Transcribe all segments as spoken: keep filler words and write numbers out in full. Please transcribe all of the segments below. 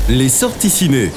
Les sorties ciné.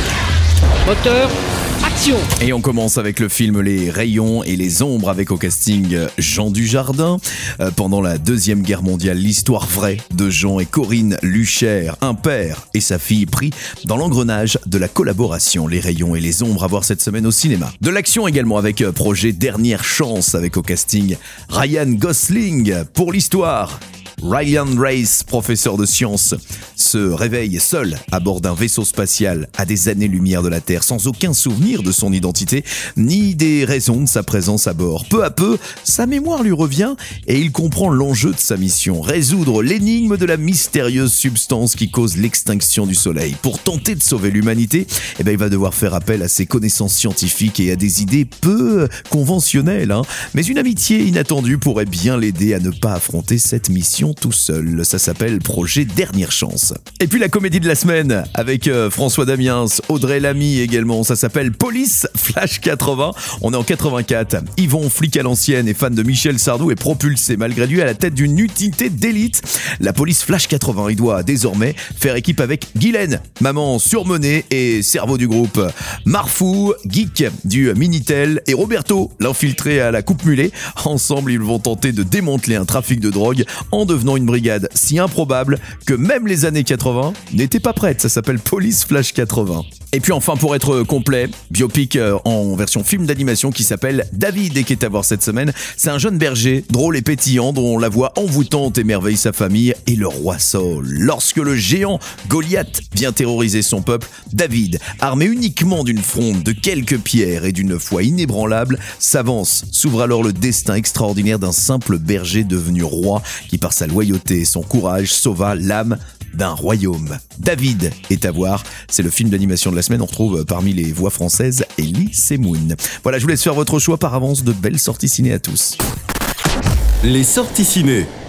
Moteur, action. Et on commence avec le film Les Rayons et les Ombres avec au casting Jean Dujardin. Euh, pendant la Deuxième Guerre mondiale, l'histoire vraie de Jean et Corinne Luchaire, un père et sa fille pris dans l'engrenage de la collaboration. Les Rayons et les Ombres à voir cette semaine au cinéma. De l'action également avec projet Dernière Chance avec au casting Ryan Gosling. Pour l'histoire, Ryan Race, professeur de sciences, se réveille seul à bord d'un vaisseau spatial à des années-lumière de la Terre, sans aucun souvenir de son identité, ni des raisons de sa présence à bord. Peu à peu, sa mémoire lui revient et il comprend l'enjeu de sa mission, résoudre l'énigme de la mystérieuse substance qui cause l'extinction du Soleil. Pour tenter de sauver l'humanité, eh ben, il va devoir faire appel à ses connaissances scientifiques et à des idées peu conventionnelles, hein. Mais une amitié inattendue pourrait bien l'aider à ne pas affronter cette mission tout seul. Ça s'appelle Projet Dernière Chance. Et puis la comédie de la semaine avec euh, François Damiens, Audrey Lamy également. Ça s'appelle Police Flash quatre-vingts. On est en quatre-vingt-quatre. Yvon, flic à l'ancienne et fan de Michel Sardou, est propulsé malgré lui à la tête d'une unité d'élite. La police Flash quatre-vingts, il doit désormais faire équipe avec Guylaine, maman surmenée et cerveau du groupe, Marfou, geek du Minitel, et Roberto, l'infiltré à la coupe mulet. Ensemble, ils vont tenter de démanteler un trafic de drogue en devenant une brigade si improbable que même les années quatre-vingts n'étaient pas prêtes. Ça s'appelle Police Flash quatre-vingts. Et puis enfin, pour être complet, biopic en version film d'animation qui s'appelle David et qui est à voir cette semaine. C'est un jeune berger, drôle et pétillant, dont la voix envoûtante émerveille sa famille et le roi Saul. Lorsque le géant Goliath vient terroriser son peuple, David, armé uniquement d'une fronde, de quelques pierres et d'une foi inébranlable, s'avance. S'ouvre alors le destin extraordinaire d'un simple berger devenu roi qui, par sa loyauté et son courage, sauva l'âme d'un royaume. David est à voir, c'est le film d'animation de la semaine. On retrouve parmi les voix françaises Elie Semoun. Voilà, je vous laisse faire votre choix par avance. De belles sorties ciné à tous. Les sorties ciné.